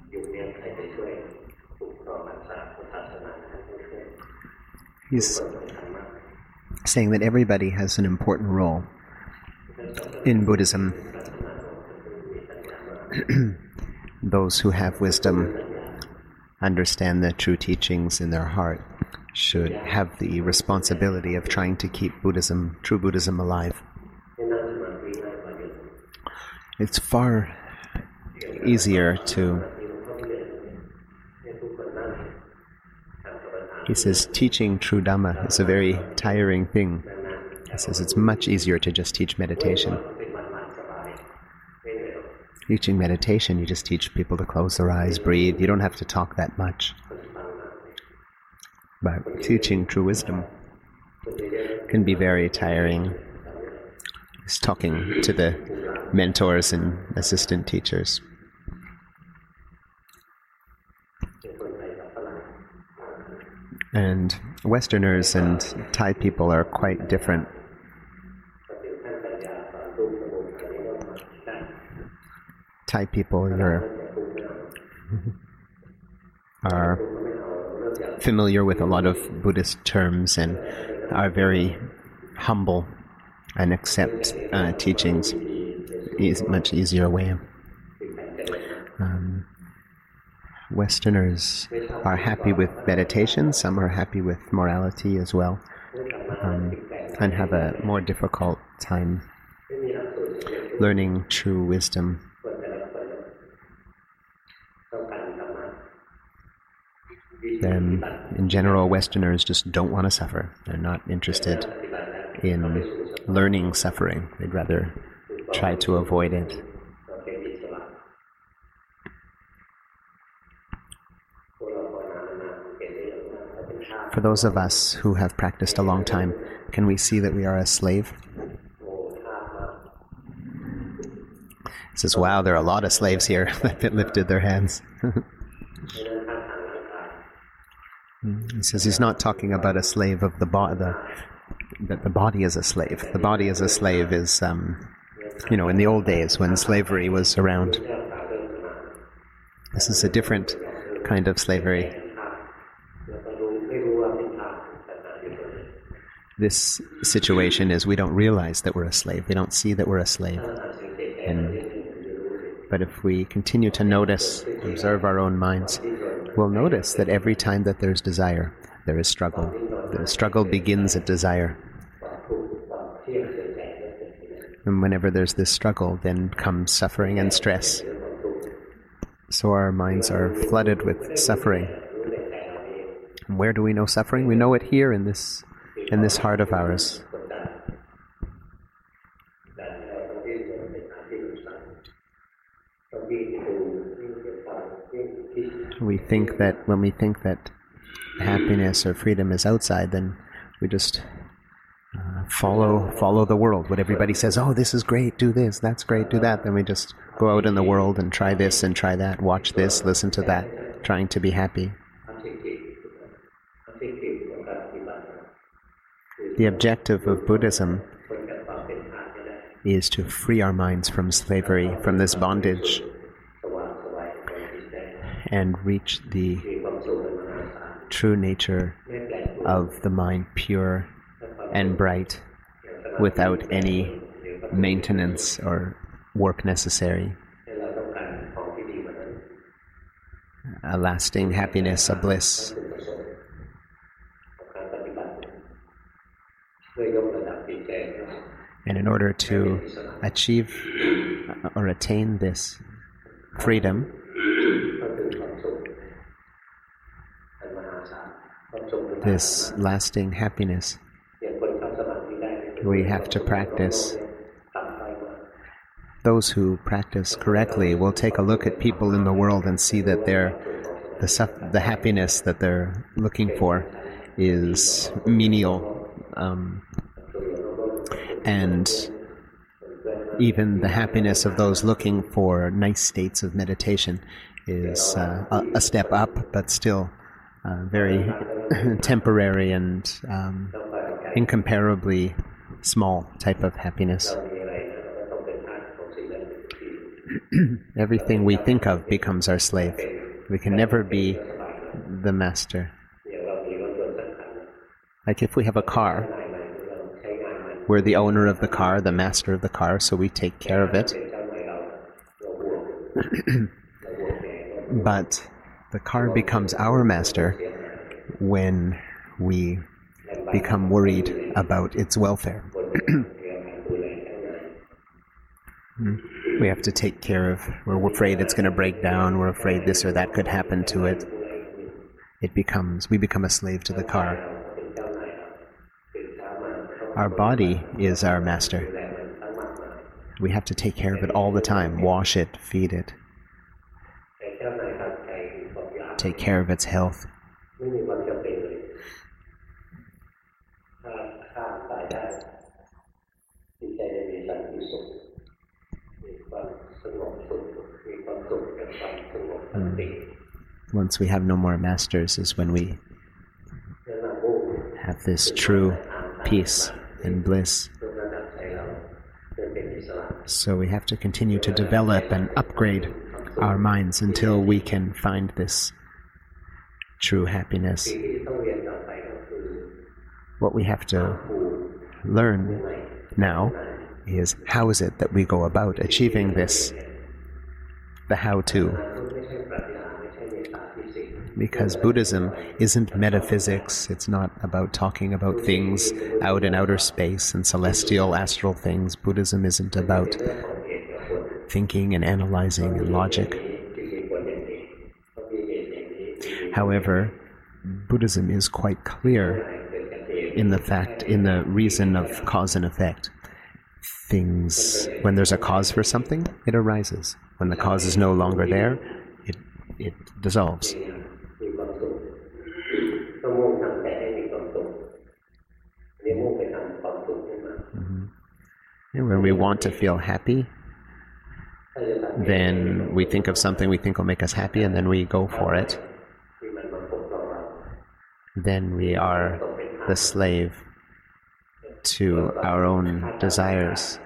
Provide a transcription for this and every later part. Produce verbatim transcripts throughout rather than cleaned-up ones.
He's saying that everybody has an important role in Buddhism. Those who have wisdom, understand the true teachings in their heart, should have the responsibility of trying to keep Buddhism, true Buddhism, alive. It's far easier to, he says, teaching true Dhamma is a very tiring thing. He says it's much easier to just teach meditation. Teaching meditation, you just teach people to close their eyes, breathe. You don't have to talk that much. But teaching true wisdom can be very tiring. He's talking to the mentors and assistant teachers. And Westerners and Thai people are quite different. Thai people are, are familiar with a lot of Buddhist terms and are very humble and accept uh, teachings in a much easier way. Um, Westerners are happy with meditation, some are happy with morality as well, um, and have a more difficult time learning true wisdom. Then, in general, Westerners just don't want to suffer. They're not interested in learning suffering. They'd rather try to avoid it. For those of us who have practiced a long time, can we see that we are a slave? He says, wow, there are a lot of slaves here that lifted their hands. He says he's not talking about a slave of the body, the, that the body is a slave. The body as a slave is, um, you know, in the old days when slavery was around. This is a different kind of slavery. This situation is we don't realize that we're a slave. We don't see that we're a slave. And, but if we continue to notice, observe our own minds, we'll notice that every time that there's desire, there is struggle. The struggle begins at desire. And whenever there's this struggle, then comes suffering and stress. So our minds are flooded with suffering. And where do we know suffering? We know it here in this in this heart of ours. We think that when we think that happiness or freedom is outside, then we just uh, follow follow the world. What everybody says, oh, this is great, do this, that's great, do that. Then we just go out in the world and try this and try that, watch this, listen to that, trying to be happy. The objective of Buddhism is to free our minds from slavery, from this bondage, and reach the true nature of the mind, pure and bright, without any maintenance or work necessary. A lasting happiness, a bliss. And in order to achieve or attain this freedom, this lasting happiness, we have to practice. Those who practice correctly will take a look at people in the world and see that they're, the, the happiness that they're looking for is menial. Um, and even the happiness of those looking for nice states of meditation is uh, a, a step up, but still uh, very temporary and um, incomparably small type of happiness. Everything we think of becomes our slave. We can never be the master. Like if we have a car, we're the owner of the car, the master of the car, so we take care of it. But the car becomes our master when we become worried about its welfare. We have to take care of, we're afraid it's going to break down, we're afraid this or that could happen to it. It becomes, we become a slave to the car. Our body is our master. We have to take care of it all the time, wash it, feed it, take care of its health. Mm. Once we have no more masters is when we have this true peace and bliss. So we have to continue to develop and upgrade our minds until we can find this true happiness. What we have to learn now is how is it that we go about achieving this, the how-to. Because Buddhism isn't metaphysics, it's not about talking about things out in outer space and celestial, astral things. Buddhism isn't about thinking and analyzing and logic. However, Buddhism is quite clear in the fact, in the reason of cause and effect. Things, when there's a cause for something, it arises. When the cause is no longer there, it it dissolves. Mm-hmm. And when we want to feel happy, then we think of something we think will make us happy, and then we go for it. Then we are the slave to our own desires.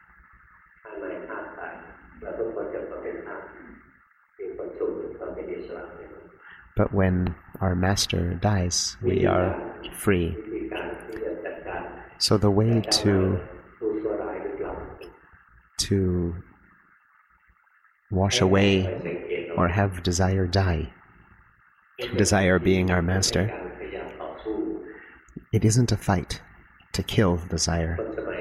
But when our master dies, we are free. So the way to to wash away or have desire die, desire being our master, it isn't a fight to kill desire.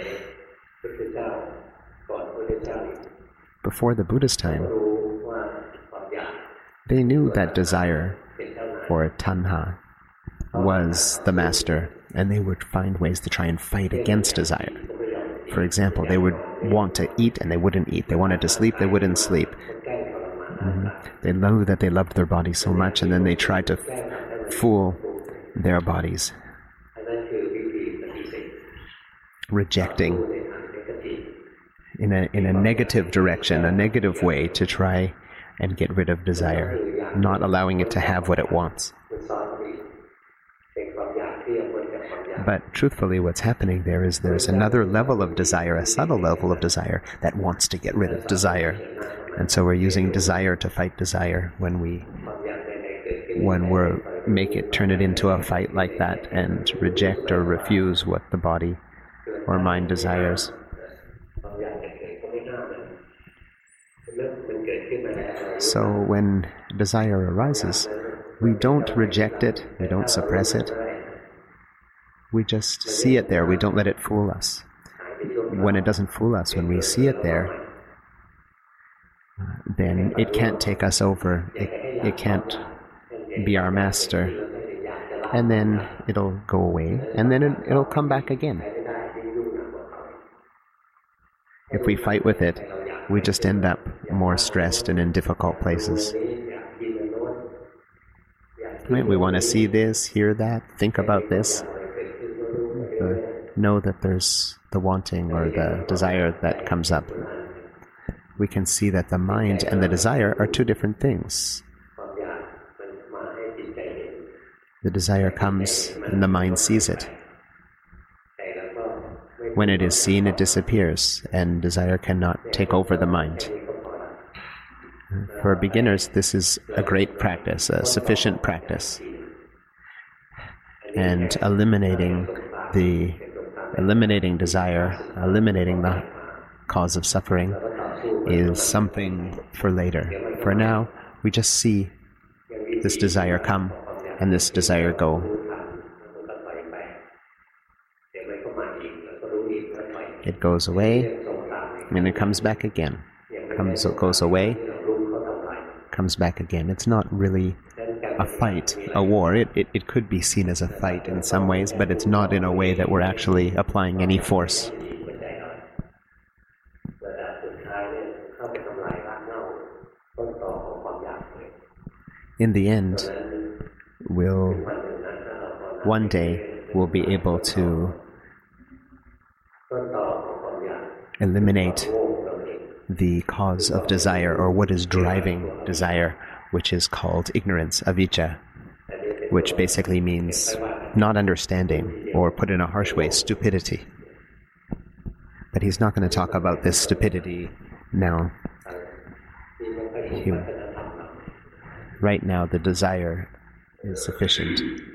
Before the Buddha's time, they knew that desire, or tanha, was the master, and they would find ways to try and fight against desire. For example, they would want to eat and they wouldn't eat. They wanted to sleep, they wouldn't sleep. Mm-hmm. They knew that they loved their bodies so much, and then they tried to f- fool their bodies, rejecting in a in a negative direction, a negative way to try and get rid of desire, not allowing it to have what it wants. But truthfully, what's happening there is there's another level of desire, a subtle level of desire, that wants to get rid of desire. And so we're using desire to fight desire when we when we're make it turn it into a fight like that and reject or refuse what the body or mind desires. So when desire arises, we don't reject it, we don't suppress it. We just see it there, we don't let it fool us. When it doesn't fool us, when we see it there, then it can't take us over, it, it can't be our master. And then it'll go away, and then it, it'll come back again. If we fight with it, we just end up more stressed and in difficult places. Right? We want to see this, hear that, think about this. The, know that there's the wanting or the desire that comes up. We can see that the mind and the desire are two different things. The desire comes and the mind sees it. When it is seen, it disappears, and desire cannot take over the mind. For beginners, this is a great practice, a sufficient practice. And eliminating the eliminating desire, eliminating the cause of suffering is something for later. For now, we just see this desire come and this desire go. It goes away and it comes back again. Comes, goes away, comes back again. It's not really a fight, a war. It, it, it could be seen as a fight in some ways, but it's not in a way that we're actually applying any force. In the end, we'll, one day, we'll be able to eliminate the cause of desire, or what is driving desire, which is called ignorance, avijja, which basically means not understanding, or put in a harsh way, stupidity. But he's not going to talk about this stupidity now. He, right now, the desire is sufficient.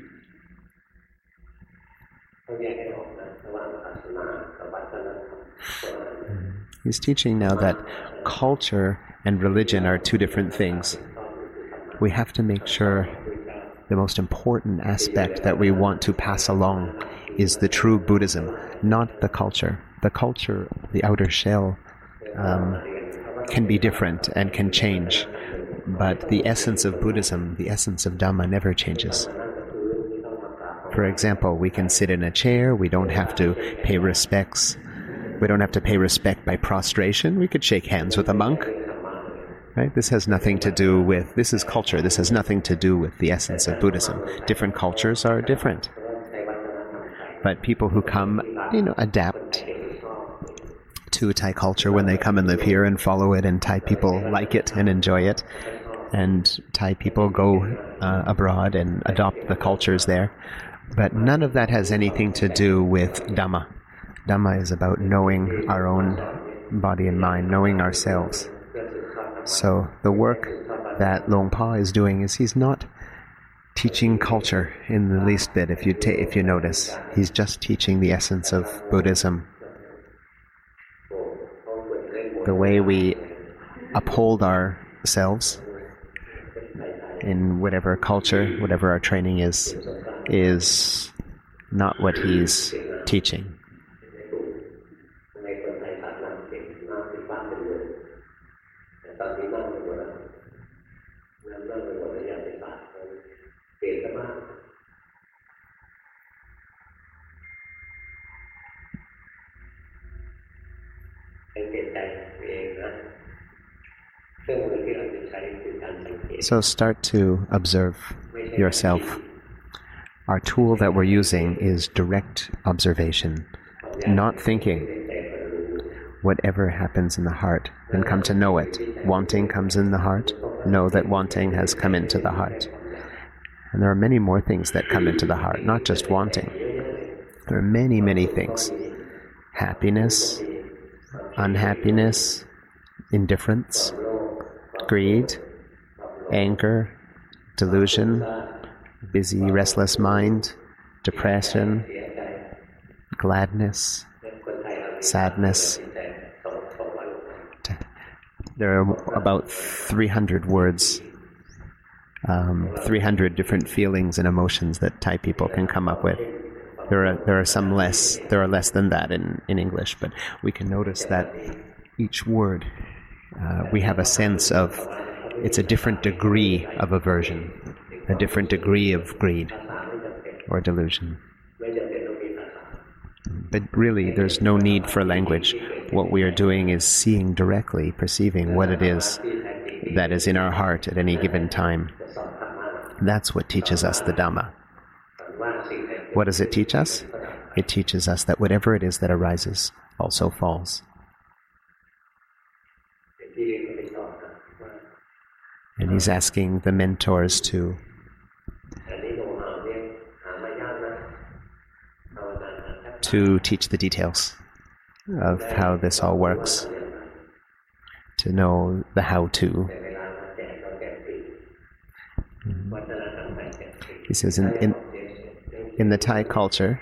He's teaching now that culture and religion are two different things. We have to make sure the most important aspect that we want to pass along is the true Buddhism, not the culture. The culture, the outer shell, um, can be different and can change, but the essence of Buddhism, the essence of Dhamma, never changes. For example, we can sit in a chair, we don't have to pay respects. We don't have to pay respect by prostration. We could shake hands with a monk. Right? This has nothing to do with, this is culture. This has nothing to do with the essence of Buddhism. Different cultures are different. But people who come, you know, adapt to Thai culture when they come and live here and follow it, and Thai people like it and enjoy it. And Thai people go uh, abroad and adopt the cultures there. But none of that has anything to do with Dhamma. Dhamma is about knowing our own body and mind, knowing ourselves. So the work that Luang Pa is doing is he's not teaching culture in the least bit, if you ta- if you notice. He's just teaching the essence of Buddhism. The way we uphold ourselves in whatever culture, whatever our training is, is not what he's teaching. So start to observe yourself. Our tool that we're using is direct observation, not thinking. Whatever happens in the heart, then come to know it. Wanting comes in the heart, know that wanting has come into the heart. And there are many more things that come into the heart, not just wanting. There are many, many things. Happiness, unhappiness, indifference, greed, anger, delusion, busy, restless mind, depression, gladness, sadness. There are about three hundred words, um, three hundred different feelings and emotions that Thai people can come up with. There are there are some less. There are less than that in, in English, but we can notice that each word, uh, we have a sense of, it's a different degree of aversion, a different degree of greed or delusion. But really, there's no need for language. What we are doing is seeing directly, perceiving what it is that is in our heart at any given time. That's what teaches us the Dhamma. What does it teach us? It teaches us that whatever it is that arises also falls. And he's asking the mentors to to teach the details of how this all works, to know the how-to, He says in, in, in the Thai culture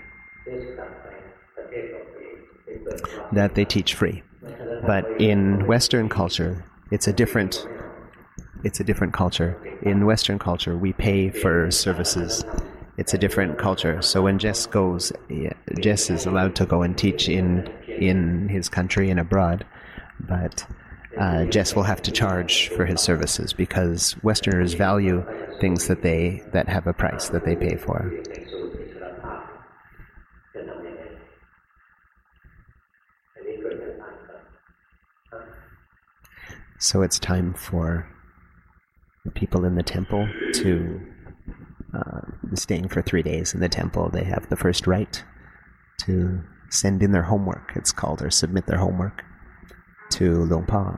that they teach free. But in Western culture, it's a different it's a different culture. In Western culture, we pay for services. It's a different culture. So when Jess goes, Jess is allowed to go and teach in in his country and abroad, but uh, Jess will have to charge for his services because Westerners value things that they that have a price that they pay for. So it's time for the people in the temple to uh, staying for three days in the temple. They have the first right to send in their homework, it's called, or submit their homework to Luang Pa.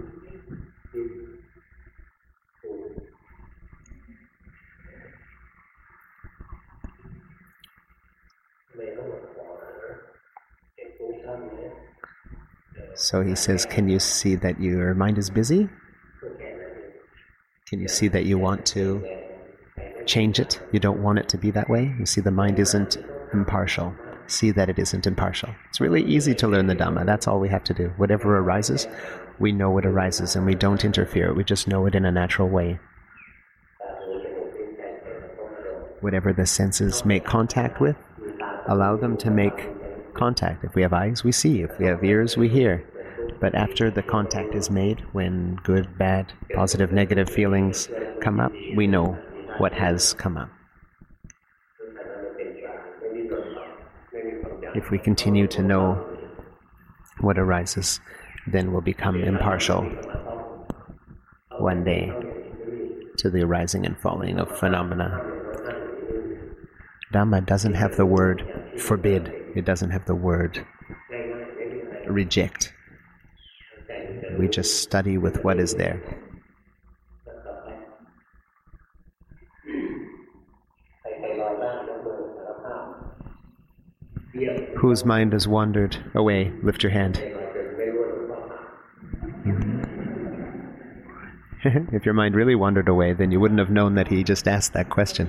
So he says, can you see that your mind is busy? Can you see that you want to change it? You don't want it to be that way? You see the mind isn't impartial. See that it isn't impartial. It's really easy to learn the Dhamma. That's all we have to do. Whatever arises, we know what arises and we don't interfere. We just know it in a natural way. Whatever the senses make contact with, allow them to make contact. If we have eyes, we see. If we have ears, we hear. But after the contact is made, when good, bad, positive, negative feelings come up, we know what has come up. If we continue to know what arises, then we'll become impartial one day to the arising and falling of phenomena. Dhamma doesn't have the word forbid. It doesn't have the word reject. We just study with what is there. Whose mind has wandered away? Lift your hand. If your mind really wandered away, then you wouldn't have known that he just asked that question.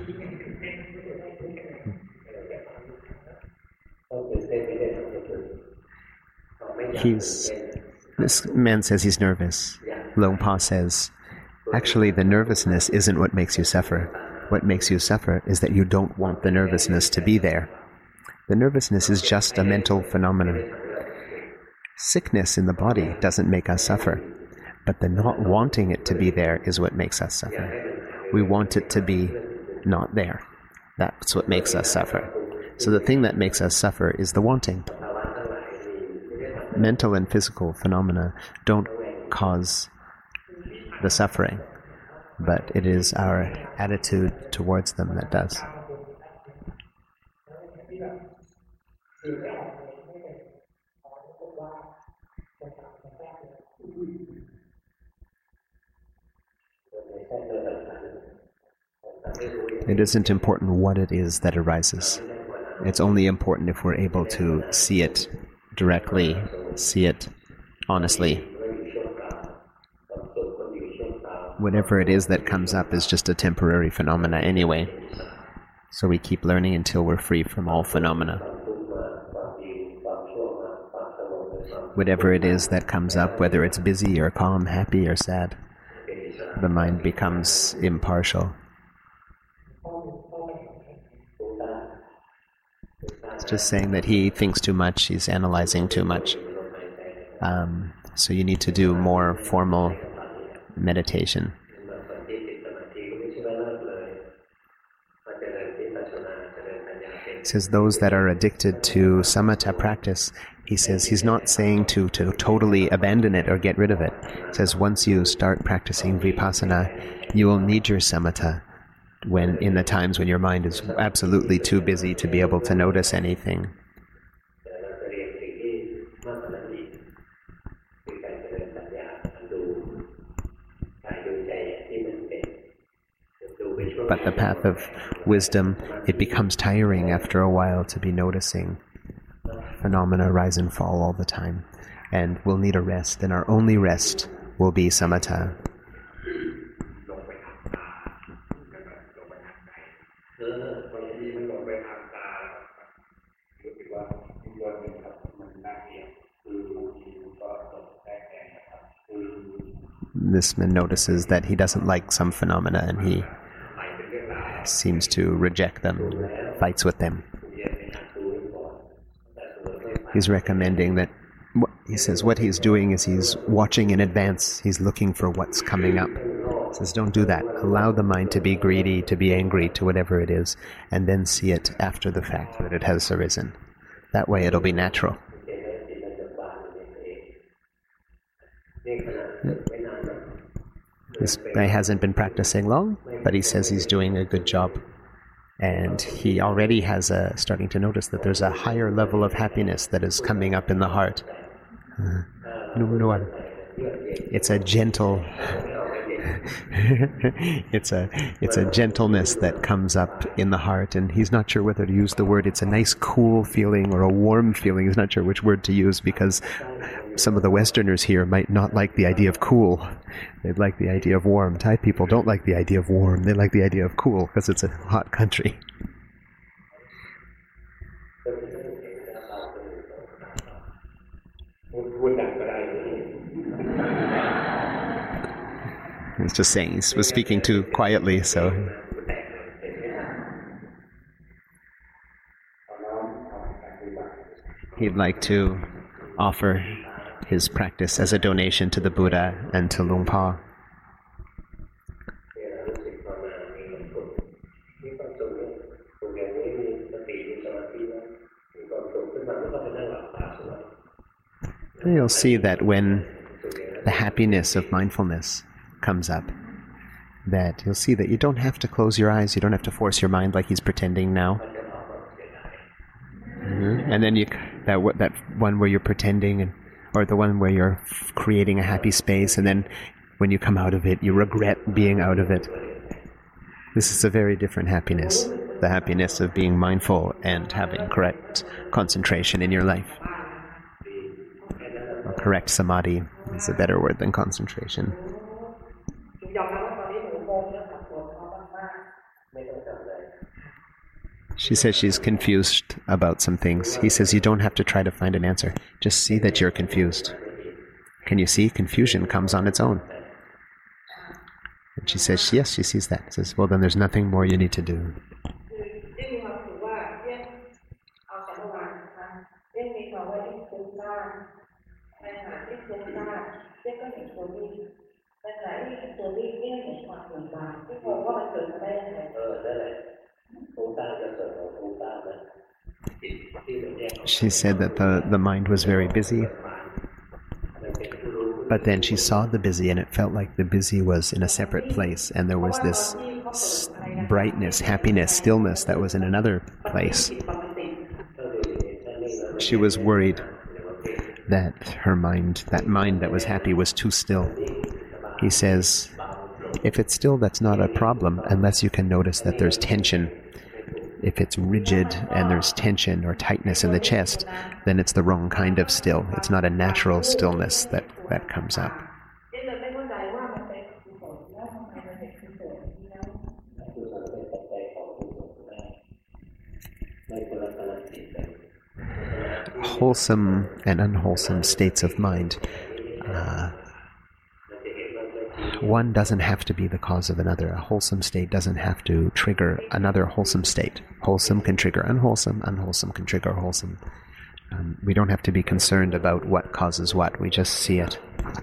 He's... This man says he's nervous. Luang Pa says, actually the nervousness isn't what makes you suffer. What makes you suffer is that you don't want the nervousness to be there. The nervousness is just a mental phenomenon. Sickness in the body doesn't make us suffer, but the not wanting it to be there is what makes us suffer. We want it to be not there. That's what makes us suffer. So the thing that makes us suffer is the wanting. Mental and physical phenomena don't cause the suffering, but it is our attitude towards them that does. It isn't important what it is that arises. It's only important if we're able to see it directly, see it honestly. Whatever it is that comes up is just a temporary phenomena anyway. So we keep learning until we're free from all phenomena. Whatever it is that comes up, whether it's busy or calm, happy or sad, the mind becomes impartial. It's just saying that he thinks too much, he's analyzing too much. Um, so you need to do more formal meditation. He says those that are addicted to samatha practice, he says he's not saying to, to totally abandon it or get rid of it. He says once you start practicing vipassana, you will need your samatha when in the times when your mind is absolutely too busy to be able to notice anything. But the path of wisdom, it becomes tiring after a while to be noticing phenomena rise and fall all the time. And we'll need a rest, and our only rest will be samatha. this man notices that he doesn't like some phenomena and he seems to reject them, fights with them. He's recommending that, he says what he's doing is he's watching in advance, he's looking for what's coming up. He says don't do that. Allow the mind to be greedy, to be angry, to whatever it is, and then see it after the fact that it has arisen. That way it'll be natural. This guy hasn't been practicing long, but he says he's doing a good job. And he already has a, starting to notice that there's a higher level of happiness that is coming up in the heart. Uh, no, no, it's a gentle, it's a it's a gentleness that comes up in the heart, and he's not sure whether to use the word. It's a nice cool feeling or a warm feeling. He's not sure which word to use because some of the Westerners here might not like the idea of cool. They'd like the idea of warm. Thai people don't like the idea of warm. They like the idea of cool because it's a hot country. He's just saying he was speaking too quietly, so he'd like to offer his practice as a donation to the Buddha and to Luang Pa. And you'll see that when the happiness of mindfulness comes up, that you'll see that you don't have to close your eyes, you don't have to force your mind like he's pretending now. Mm-hmm. And then you that that one where you're pretending, and or the one where you're creating a happy space, and then when you come out of it, you regret being out of it. This is a very different happiness, the happiness of being mindful and having correct concentration in your life. Or correct samadhi is a better word than concentration. She says she's confused about some things. He says you don't have to try to find an answer. Just see that you're confused. Can you see? Confusion comes on its own. And she says, yes, she sees that. She says, well, then there's nothing more you need to do. She said that the, the mind was very busy, but then she saw the busy and it felt like the busy was in a separate place, and there was this s- brightness, happiness, stillness that was in another place. She was worried that her mind, that mind that was happy, was too still. He says, if it's still, that's not a problem unless you can notice that there's tension. If it's rigid and there's tension or tightness in the chest, then it's the wrong kind of still. It's not a natural stillness that, that comes up. Wholesome and unwholesome states of mind. Uh, one doesn't have to be the cause of another. A wholesome state doesn't have to trigger another wholesome state. Wholesome can trigger unwholesome, unwholesome can trigger wholesome. Um, we don't have to be concerned about what causes what. We just see it.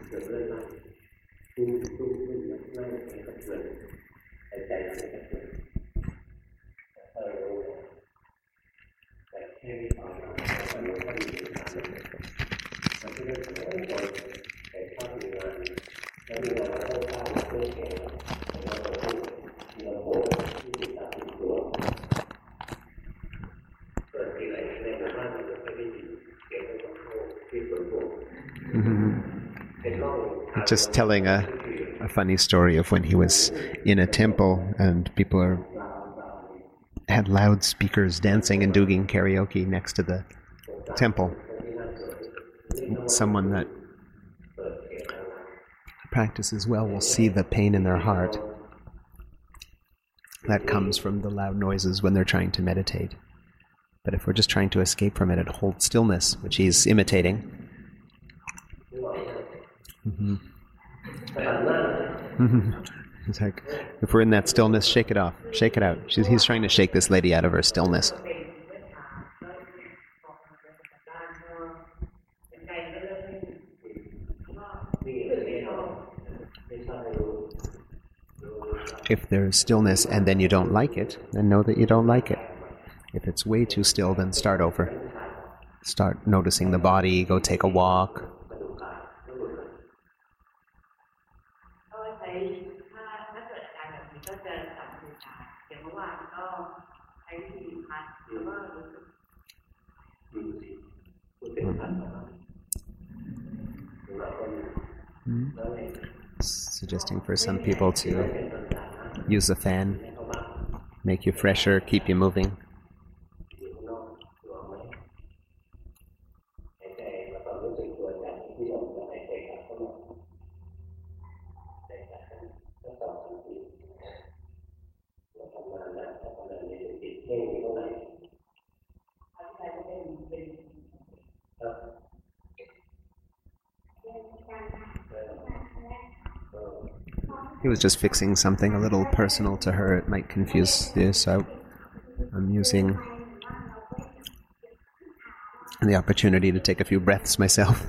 Mm-hmm. Just telling a, a funny story of when he was in a temple and people are, had loudspeakers dancing and doing karaoke next to the temple. Someone that practices well will see the pain in their heart that comes from the loud noises when they're trying to meditate. But if we're just trying to escape from it and hold stillness, which he's imitating, mm-hmm. It's like, if we're in that stillness, shake it off. Shake it out. She's, he's trying to shake this lady out of her stillness. If there's stillness and then you don't like it, then know that you don't like it. If it's way too still, then start over. Start noticing the body, go take a walk. Mm-hmm. Suggesting for some people to use the fan, make you fresher, keep you moving. He was just fixing something a little personal to her. It might confuse you, so I'm using the opportunity to take a few breaths myself.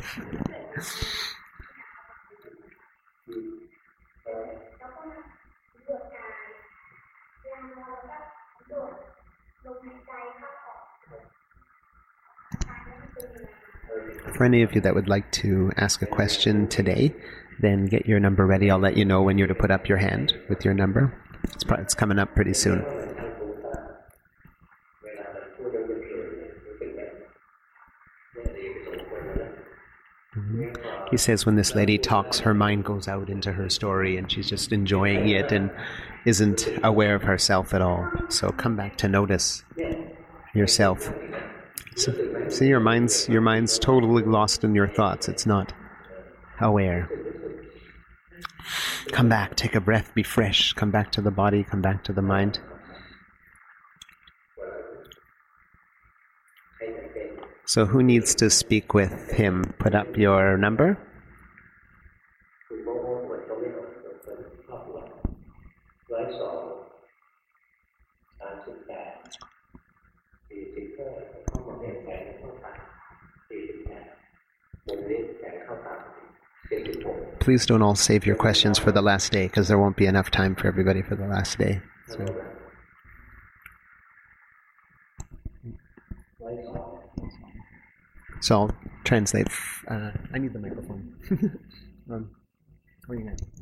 For any of you that would like to ask a question today, then get your number ready. I'll let you know when you're to put up your hand with your number. It's, pro- it's coming up pretty soon. Mm-hmm. He says when this lady talks, her mind goes out into her story and she's just enjoying it and isn't aware of herself at all. So come back to notice yourself. So, see, your mind's your mind's totally lost in your thoughts. It's not aware. Come back, take a breath, be fresh. Come back to the body, come back to the mind. So who needs to speak with him? Put up your number. Please don't all save your questions for the last day, because there won't be enough time for everybody for the last day. So, so I'll translate. Uh, I need the microphone. um, what are you going to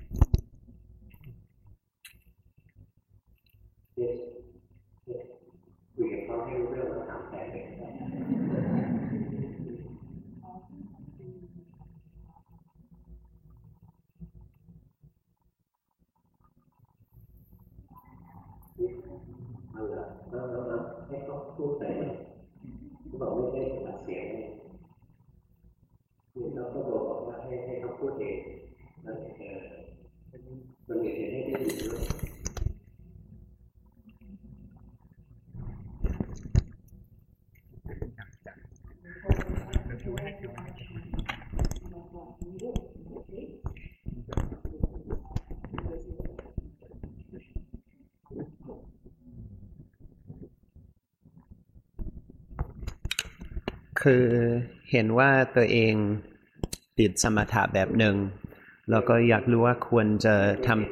คือเห็นว่าตัวเองติดสมถะแบบหนึ่งแล้วก็อยากรู้ว่าควรจะทำ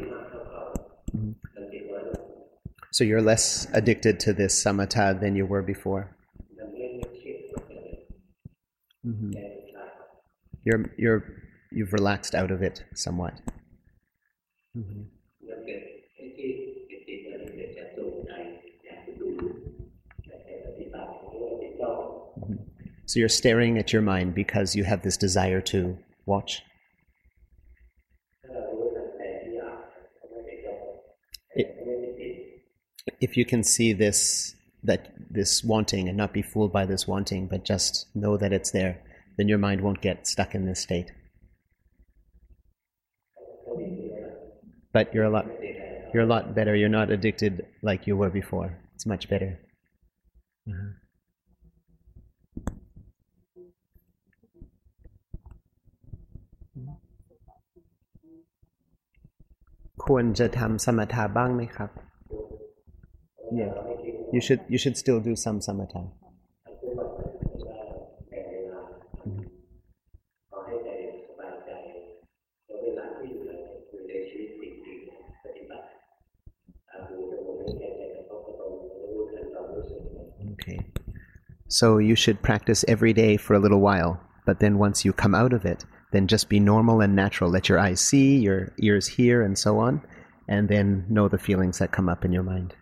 So you're less addicted to this samatha than you were before. Mm-hmm. You're you're you've relaxed out of it somewhat. Mm-hmm. Mm-hmm. So you're staring at your mind because you have this desire to watch. It, if you can see this, that this wanting and not be fooled by this wanting, but just know that it's there, then your mind won't get stuck in this state. But you're a lot, you're a lot better. You're not addicted like you were before. It's much better. Uh-huh. ควรจะทำสมถะบ้างไหมครับ Yeah you should you should still do some samatha Okay so you should practice every day for a little while but then once you come out of it then just be normal and natural let your eyes see your ears hear and so on and then know the feelings that come up in your mind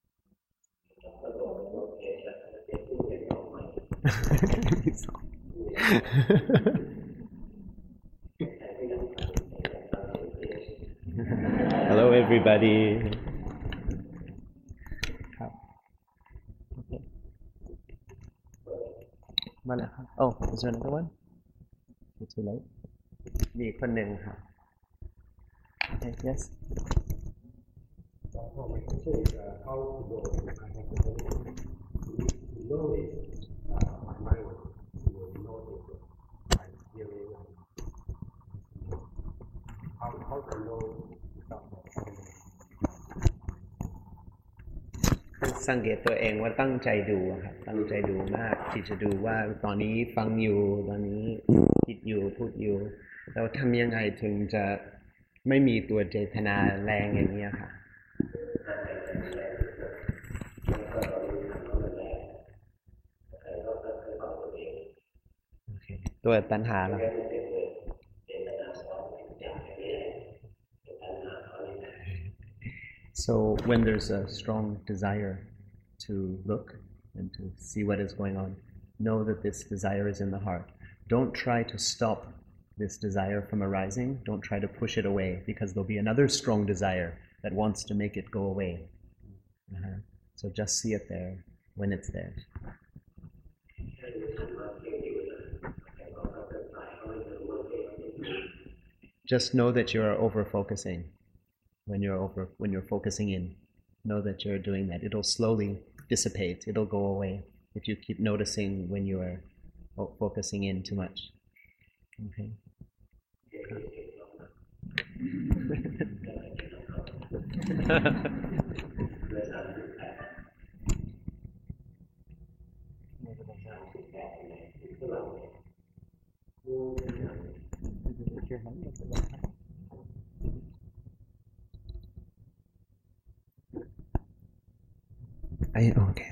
Hello everybody ครับโอเคมาแล้วครับ Oh is there another one It's too late มีคนหนึ่งครับ Okay yesสังเกตตัวเองว่าตั้งใจดูครับตั้งใจดูมากที่จะดูว่าตอนนี้ฟังอยู่ตอนนี้คิดอยู่พูดอยู่เราทำยังไงถึงจะไม่มีตัวเจตนาแรงอย่างนี้ค่ะตัวตัณหาเหรอ So when there's a strong desire to look and to see what is going on, know that this desire is in the heart. Don't try to stop this desire from arising. Don't try to push it away because there'll be another strong desire that wants to make it go away. Uh-huh. So just see it there when it's there. Just know that you are over-focusing. When you're over, when you're focusing in, know that you're doing that. It'll slowly dissipate. It'll go away if you keep noticing when you are focusing in too much. Okay. I okay.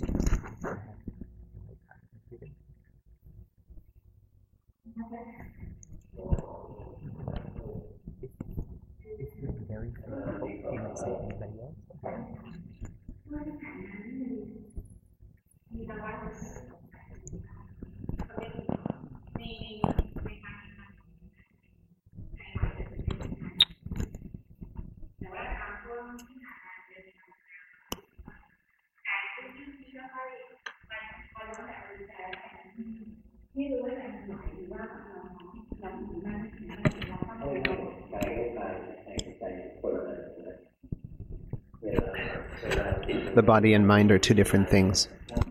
The body and mind are two different things.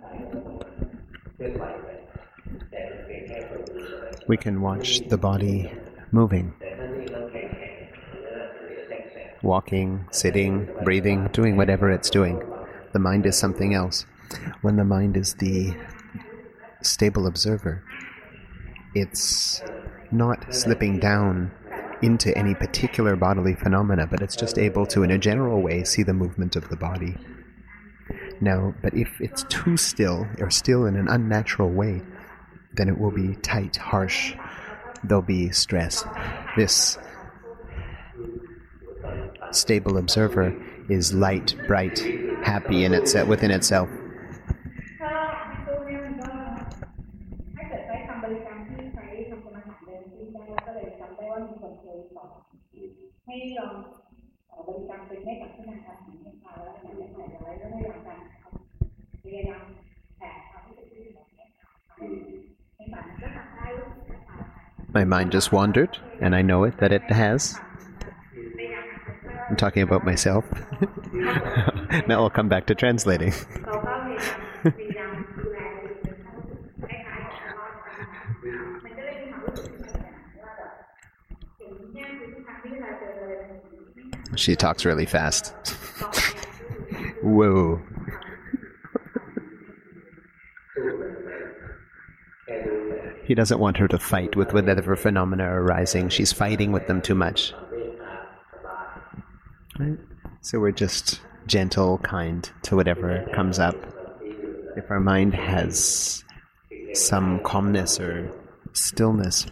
We can watch the body moving, walking, sitting, breathing, doing whatever it's doing. The mind is something else. When the mind is the stable observer, it's not slipping down into any particular bodily phenomena, but it's just able to, in a general way, see the movement of the body. Now, but if it's too still, or still in an unnatural way, then it will be tight, harsh. There'll be stress. This stable observer is light, bright, happy in itself, within itself. My mind just wandered, and I know it, that it has. I'm talking about myself. Now I'll come back to translating. She talks really fast. Whoa. He doesn't want her to fight with whatever phenomena are arising. She's fighting with them too much. Right? So we're just gentle, kind to whatever comes up. If our mind has some calmness or stillness,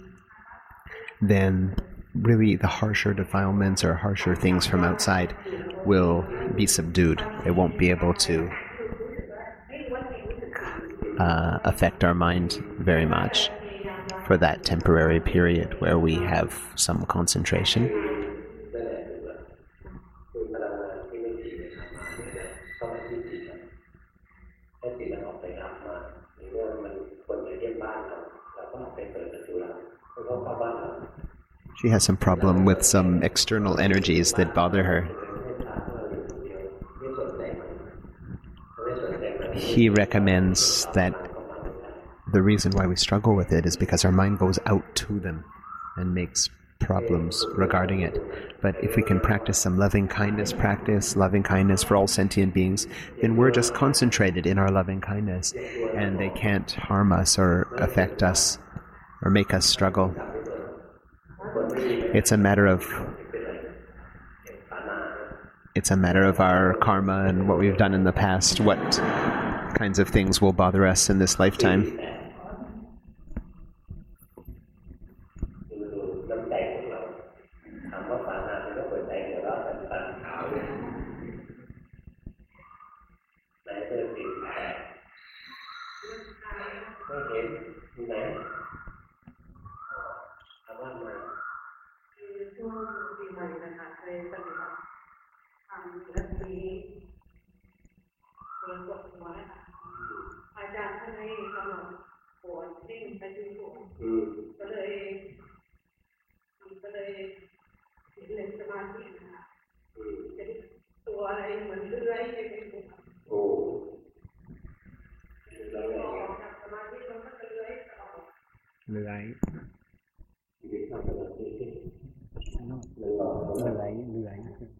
then really the harsher defilements or harsher things from outside will be subdued. They won't be able to uh, affect our mind very much for that temporary period where we have some concentration. She has some problem with some external energies that bother her. He recommends that the reason why we struggle with it is because our mind goes out to them and makes problems regarding it. But if we can practice some loving kindness practice, loving kindness for all sentient beings, then we're just concentrated in our loving kindness and they can't harm us or affect us or make us struggle. It's a matter of it's a matter of our karma and what we've done in the past, what kinds of things will bother us in this lifetime. Lưỡi lưỡi lưỡi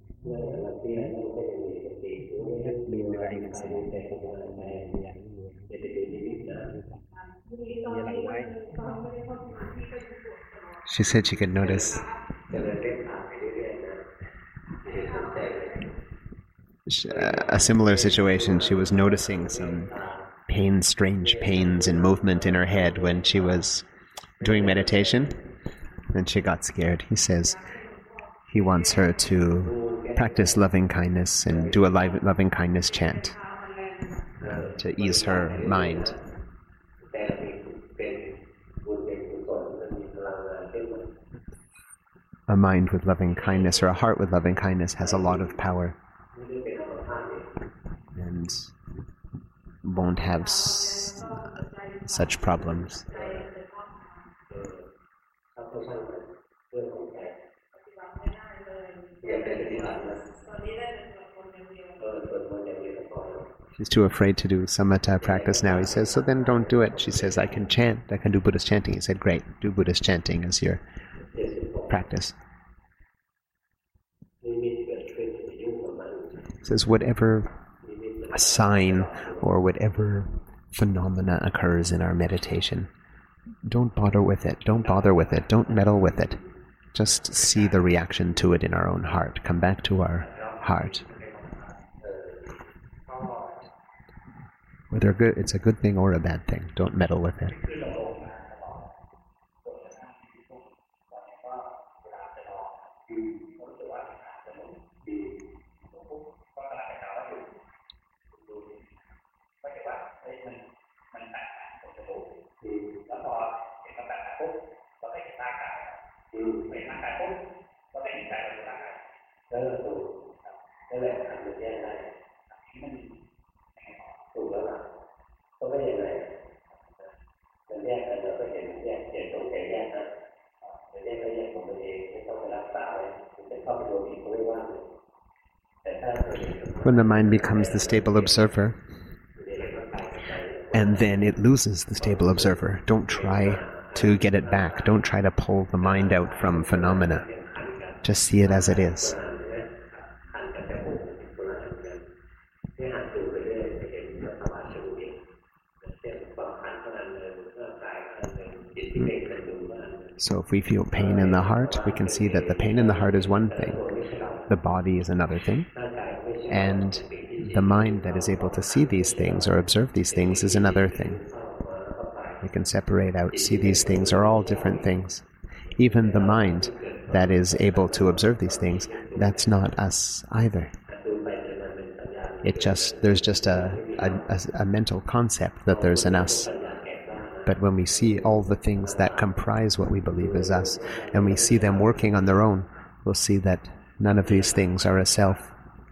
She said she could notice a similar situation. She was noticing some pain, strange pains and movement in her head when she was doing meditation, and she got scared. He says he wants her to practice loving kindness and do a loving kindness chant to ease her mind. A mind with loving kindness or a heart with loving kindness has a lot of power and won't have s- such problems. She's too afraid to do samatha practice now. He says, so then don't do it. She says, I can chant. I can do Buddhist chanting. He said, great, do Buddhist chanting as your practice. He says, whatever sign or whatever phenomena occurs in our meditation, don't bother with it. Don't bother with it. Don't meddle with it. Just see the reaction to it in our own heart. Come back to our heart. Whether good, it's a good thing or a bad thing. Don't meddle with it. When the mind becomes the stable observer, and then it loses the stable observer, don't try to get it back. Don't try to pull the mind out from phenomena. Just see it as it is. So if we feel pain in the heart, we can see that the pain in the heart is one thing, the body is another thing, and the mind that is able to see these things or observe these things is another thing. We can separate out, see these things are all different things. Even the mind that is able to observe these things, that's not us either. It just, there's just a, a, a mental concept that there's an us. But when we see all the things that comprise what we believe is us, and we see them working on their own, we'll see that none of these things are a self.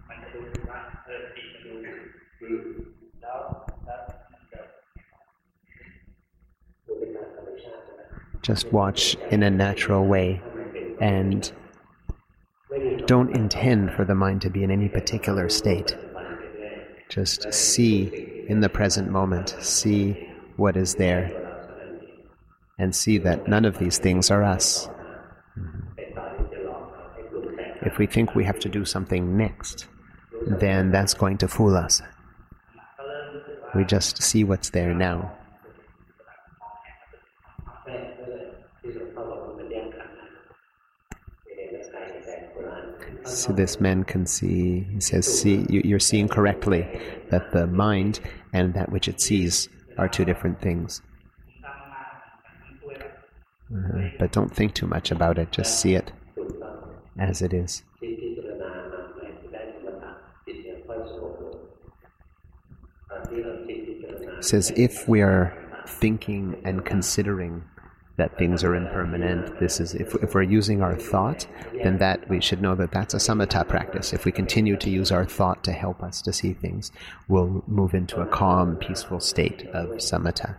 Just watch in a natural way, and don't intend for the mind to be in any particular state. Just see in the present moment, see what is there, and see that none of these things are us. If we think we have to do something next, then that's going to fool us. We just see what's there now. So this man can see, he says, see, you're seeing correctly that the mind and that which it sees are two different things. Uh, but don't think too much about it, just see it as it is. It says, if we are thinking and considering that things are impermanent, this is, if, if we're using our thought, then that we should know that that's a samatha practice. If we continue to use our thought to help us to see things, we'll move into a calm, peaceful state of samatha.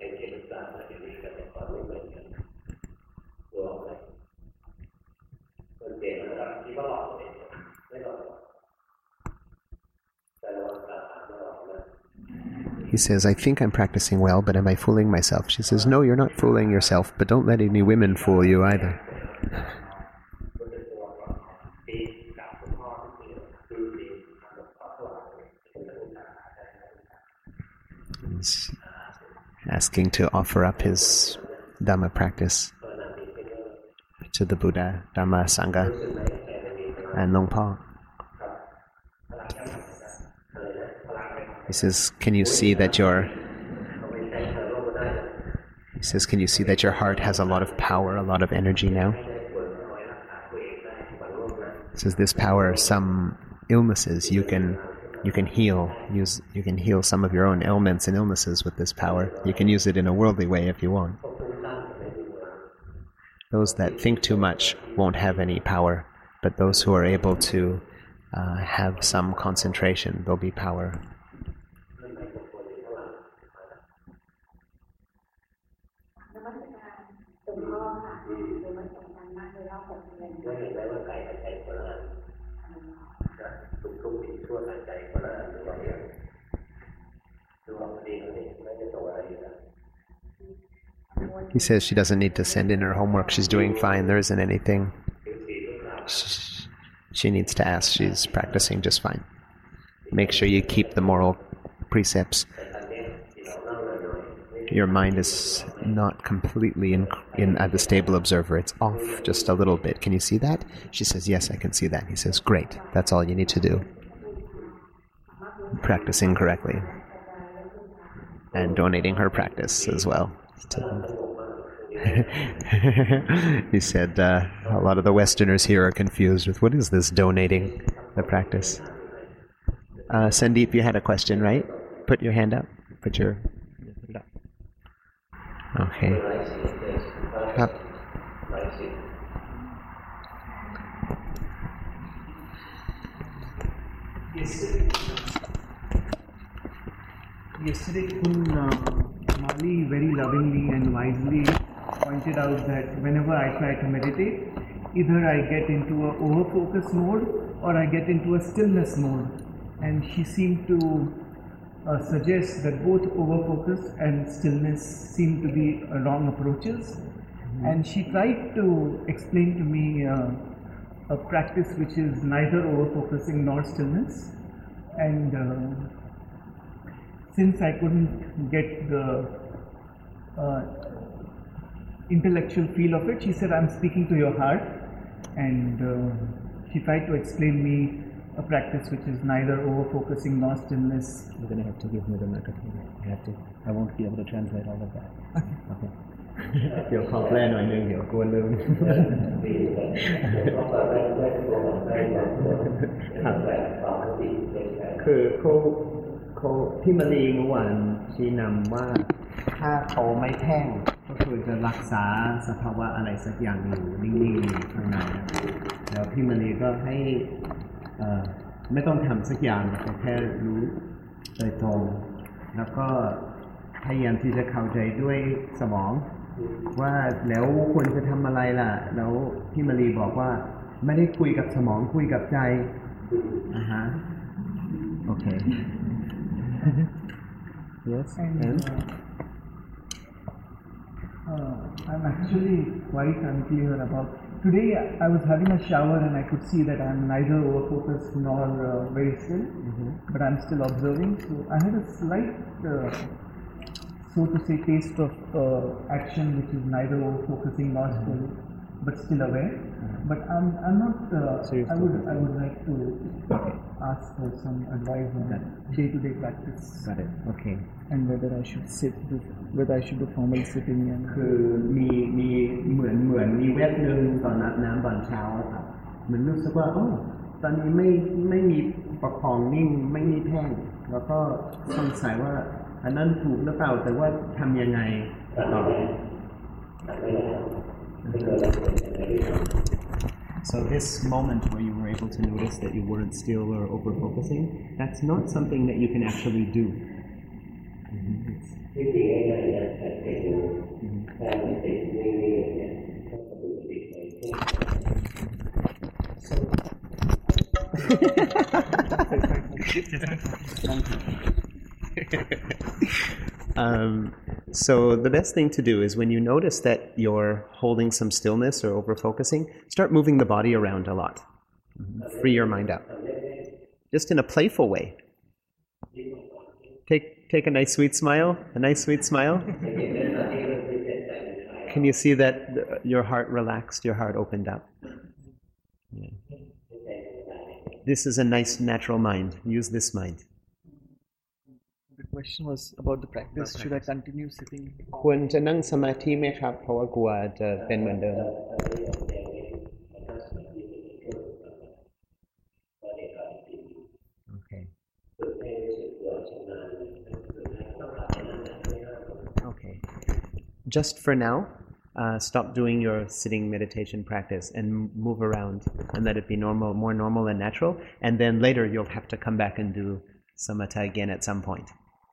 He says, I think I'm practicing well, but am I fooling myself? She says, no, you're not fooling yourself, but don't let any women fool you either. He's asking to offer up his Dhamma practice to the Buddha, Dhamma, Sangha, and Long Pa. He says, can you see that your He says, can you see that your heart has a lot of power, a lot of energy now? He says, this power, some illnesses you can you can heal. Use you can heal some of your own ailments and illnesses with this power. You can use it in a worldly way if you want. Those that think too much won't have any power, but those who are able to uh, have some concentration, there'll be power. He says she doesn't need to send in her homework. She's doing fine. There isn't anything she, she needs to ask. She's practicing just fine. Make sure you keep the moral precepts. Your mind is not completely in, in at the stable observer. It's off just a little bit. Can you see that? She says, yes, I can see that. He says, great. That's all you need to do. Practicing correctly. And donating her practice as well. He said, uh, a lot of the Westerners here are confused with, what is this donating the practice? Uh, Sandeep, you had a question, right? Put your hand up. Put your... Put it up. Okay. Up. Yesterday, yesterday Kun uh, Mali very lovingly and wisely pointed out that whenever I try to meditate, either I get into a over-focus mode or I get into a stillness mode. And she seemed to uh, suggest that both over-focus and stillness seem to be uh, wrong approaches. Mm-hmm. And she tried to explain to me uh, a practice which is neither over-focusing nor stillness. And uh, since I couldn't get the uh, intellectual feel of it. She said, I'm speaking to your heart. And uh, she tried to explain me a practice which is neither over-focusing nor stillness. You're going to have to give me the microphone. I have to. I won't be able to translate all of that. Okay. เดี๋ยวขอแปลหน่อยนึงเดี๋ยวกลัวลืมคือเขาเขาพี่มณีเมื่อวานชี้นำว่าถ้าเขาไม่แท่งก็คือจะรักษาสภาวะอะไรสักอย่างอยู่นิ่งๆอยู่ข้างในแล้วพี่มณีก็ให้ไม่ต้องทำสักอย่างแค่รู้โดยตรงแล้วก็พยายามที่จะเข้าใจด้วยสมองว่าแล้วควรจะทำอะไรล่ะแล้วพี่มารีบอกว่าไม่ได้คุยกับสมองคุยกับใจอ่าฮะโอเค yes and uh, uh, I'm actually quite unclear about today. I was having a shower and I could see that I'm neither over focused nor uh, very still, mm-hmm. but I'm still observing. So I had a slight uh, so to say taste of uh, action which is neither over focusing nor still, but still aware. Mm-hmm. But I'm I'm not. Uh, so I would I would like to okay. ask for some advice on that day-to-day practice. Got it. Okay. And whether I should sit, with, whether I should do formal sitting and. คือมีมีเหมือนเหมือนมีแวบนึงตอนอาบน้ำตอนเช้าครับเหมือนรู้สึกว่าอ๋อตอนนี้ไม่ไม่มีประคองนิ่งไม่มีแท่งแล้วก็สงสัยว่าอันนั้นถูกหรือเปล่าแต่ว่าทำยังไงต่อ So this moment where you were able to notice that you weren't still or over focusing, that's not something that you can actually do. um, so the best thing to do is when you notice that you're holding some stillness or over focusing, start moving the body around a lot. Free your mind up. Just in a playful way. Take take a nice sweet smile, a nice sweet smile. Can you see that your heart relaxed, your heart opened up? Yeah. This is a nice natural mind. Use this mind. The question was about the practice. Should I continue sitting? ควรจะนั่งสมาธิไหมครับเพราะว่ากลัวจะเป็นเหมือนเดิม Okay. Okay. Just for now, uh, stop doing your sitting meditation practice and move around and let it be normal, more normal and natural. And then later you'll have to come back and do samatha again at some point.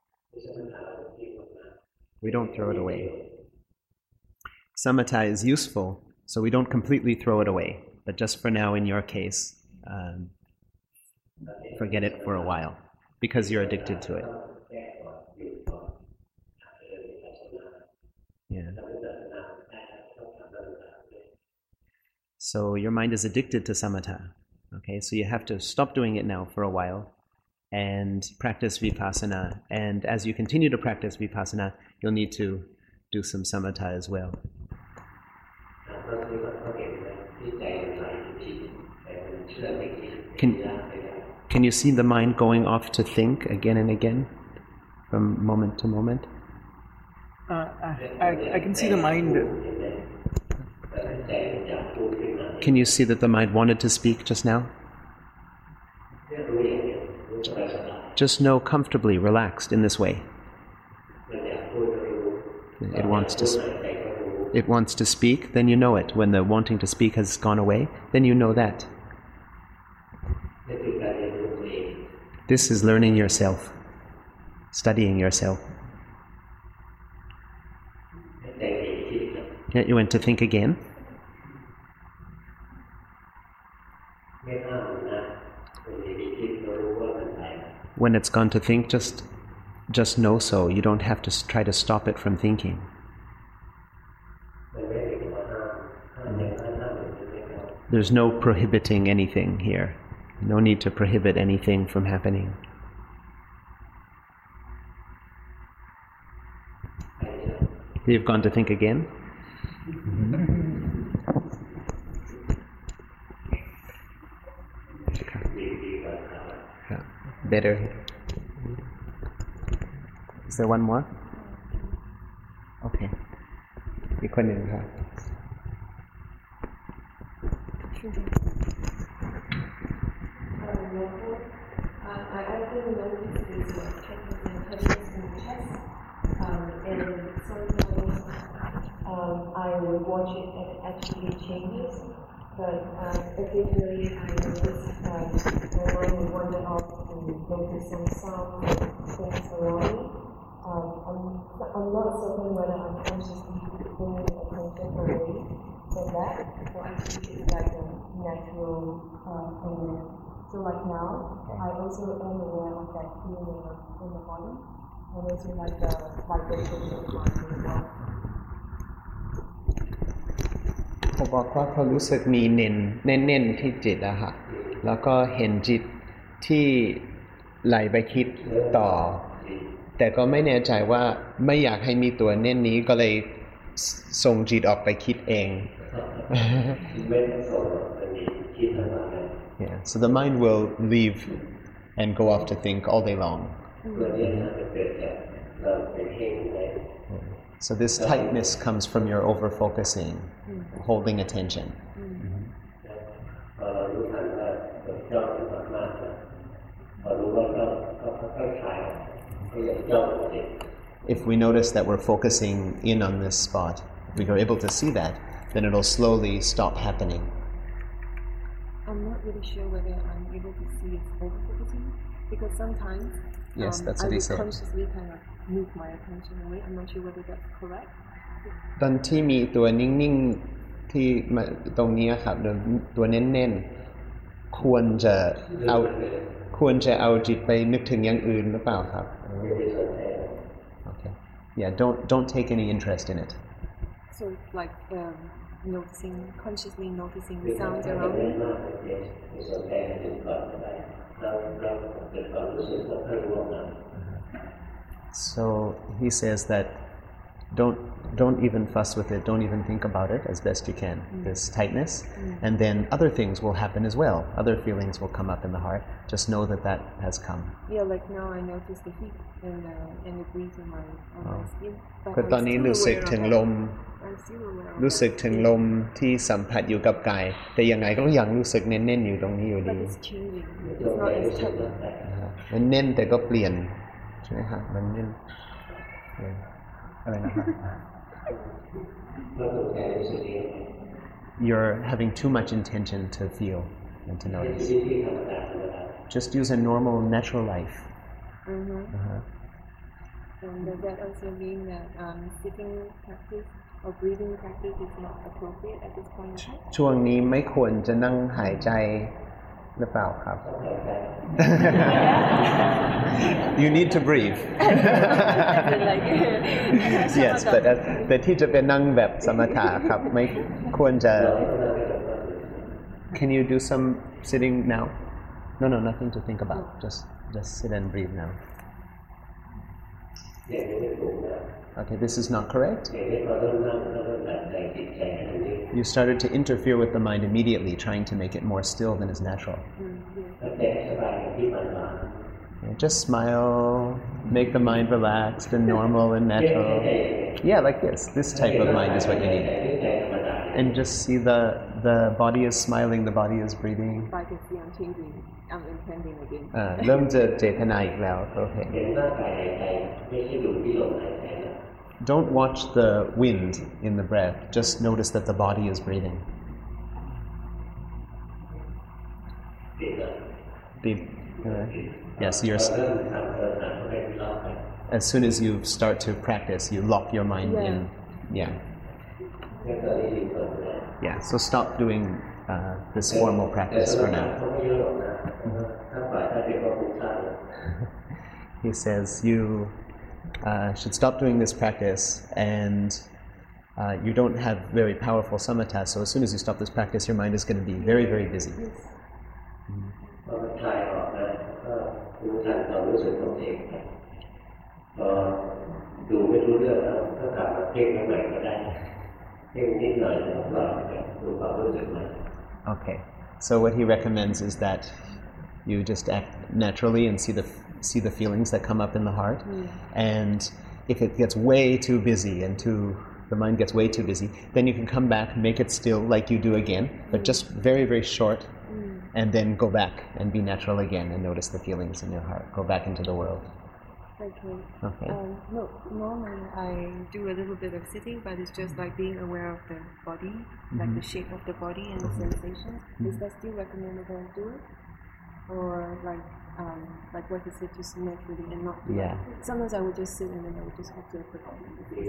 We don't throw it away. Samatha is useful, so we don't completely throw it away. But just for now, in your case, um, forget it for a while because you're addicted to it. Yeah. So your mind is addicted to samatha. Okay, so you have to stop doing it now for a while and practice vipassana. And as you continue to practice vipassana, you'll need to do some samatha as well. Can, can you see the mind going off to think again and again from moment to moment? Uh, I, I, I can see the mind. Can you see that the mind wanted to speak just now? Just know comfortably, relaxed in this way. It wants to it wants to speak, then you know it. When the wanting to speak has gone away, then you know that. This is learning yourself, studying yourself. Yeah, you went to think again. When it's gone to think, just just know so. You don't have to try to stop it from thinking. There's no prohibiting anything here. No need to prohibit anything from happening. You've gone to think again? Better. Is there one more? Okay. อีกคนหนึ่งครับ I often notice these tightness and heaviness in the chest, um, and sometimes um, I will watch it and it actually changes. But uh, occasionally I notice that my mind will wander off and notice some sounds, things around me. Um, I'm, I'm not certain whether I'm consciously bringing attention away from that, or actually it's like a natural uh, phenomenon. So like now, I also am aware of that feeling in the body, and also like the vibration in the mind as well. เขาบอกว่าเขารู้สึกมีเน้นเน้นๆที่จิตอะค่ะแล้วก็เห็นจิตที่ไหลไปคิดต่อแต่ก็ไม่แน่ใจว่าไม่อยากให้มีตัวเน้นนี้ก็เลยส่งจิตออกไปคิดเอง Yeah, so the mind will leave and go off to think all day long. So this tightness comes from your over-focusing, holding attention. If we notice that we're focusing in on this spot, if we are able to see that, then it'll slowly stop happening. I'm not really sure whether I'm able to see it's over-focusing, because sometimes yes, um, that's I what he will said. consciously kind of move my attention away. I'm not sure whether that's correct. ตอนที่มีตัวนิ่งๆที่ตรงนี้ครับตัวเน้นๆควรจะเอาควรจะเอาจิตไปนึกถึงอย่างอื่นหรือเปล่าครับ Okay. Yeah, don't don't take any interest in it. So like um, noticing, consciously noticing the sounds around me. So he says that don't don't even fuss with it, don't even think about it as best you can, mm. this tightness, mm. and then other things will happen as well. Other feelings will come up in the heart. Just know that that has come. Yeah, like now I notice the heat and uh, and the breeze on my on oh. my skin. คือตอนนี้รู้สึกถึงลมรู้สึกถึงลมที่สัมผัสอยู่กับกายแต่ยังไงก็ยังรู้สึกเน้นๆอยู่ตรงนี้อยู่ดี But it's changing. It's not as tight. มันเน้นแต่ก็เปลี่ยนใช่ไหมครับมันเน้นอะไรนะครับ You're having too much intention to feel and to notice. Just use a normal, natural life. Mm-hmm. Uh-huh. And does that also mean that um, sitting practice or breathing practice is not appropriate at this point in time? ช่วงนี้ไม่ควรจะนั่งหายใจหรือเปล่าครับ You need to breathe. Yes, but แต่ที่จะเป็นนั่งแบบสมถะครับไม่ควรจะ Can you do some sitting now? No, no, nothing to think about. Just just sit and breathe now. Okay, this is not correct. You started to interfere with the mind immediately, trying to make it more still than is natural. Yeah, just smile, make the mind relaxed and normal and natural. Yeah, like this. This type of mind is what you need. And just see the the body is smiling, the body is breathing. If I can see I'm changing, I'm intending again. อ่าเริ่มจะเจตนาอีกแล้วโอเค Don't watch the wind in the breath. Just notice that the body is breathing. Deep. Uh, yes, you're. As soon as you start to practice, you lock your mind yeah. in. Yeah. Yeah. So stop doing uh, this formal practice for now. He says you uh, should stop doing this practice, and uh, you don't have very powerful samatha. So as soon as you stop this practice, your mind is going to be very, very busy. Mm. Okay. So what he recommends is that you just act naturally and see the see the feelings that come up in the heart. Mm. And if it gets way too busy and too the mind gets way too busy, then you can come back, make it still like you do again, but just very, very short, Mm. and then go back and be natural again and notice the feelings in your heart. Go back into the world. Okay. Okay. Um, no, normally I do a little bit of sitting, but it's just like being aware of the body, like the shape of the body and the sensations. Is that still recommendable to do? Or like, um, like what he said, just naturally and not do Yeah. it? Sometimes I would just sit and then I would just observe the body.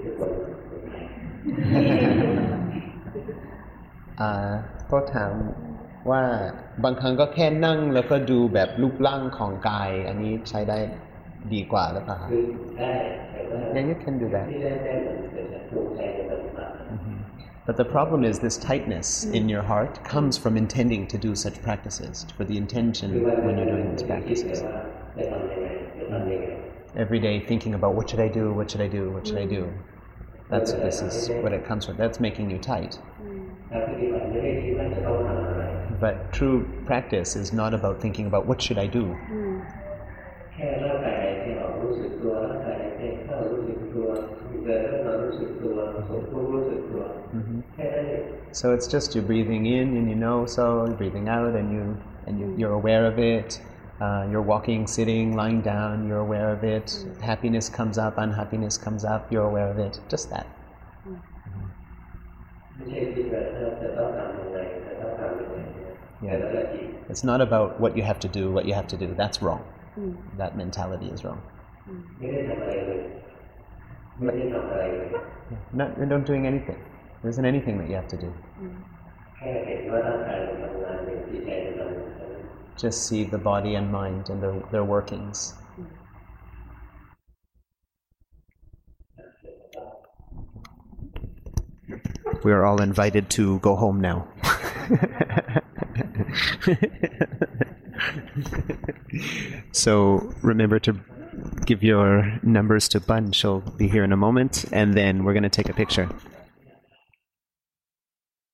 อ่าก็ถามว่าบางครั้งก็แค่นั่งแล้วก็ดูแบบรูปร่างของกายอันนี้ใช้ได้ดีกว่าหรือเปล่า Yeah, you can do that. Mhm. But the problem is this tightness in your heart comes from intending to do such practices, for the intention when you're doing these practices. Every day thinking about what should I do, what should I do, what should I do. That's this is what it comes from. That's making you tight. But true practice is not about thinking about what should I do. Mm-hmm. So it's just you're breathing in and you know so, you're breathing out and you and you, you're aware of it. Uh, you're walking, sitting, lying down, you're aware of it. Happiness comes up, unhappiness comes up, you're aware of it. Just that. Yeah. It's not about what you have to do, what you have to do. That's wrong. Mm. That mentality is wrong. Not, you're not doing anything. There isn't anything that you have to do. Just see the body and mind and their, their workings. We are all invited to go home now. So remember to give your numbers to Bun. She'll be here in a moment, and then we're going to take a picture.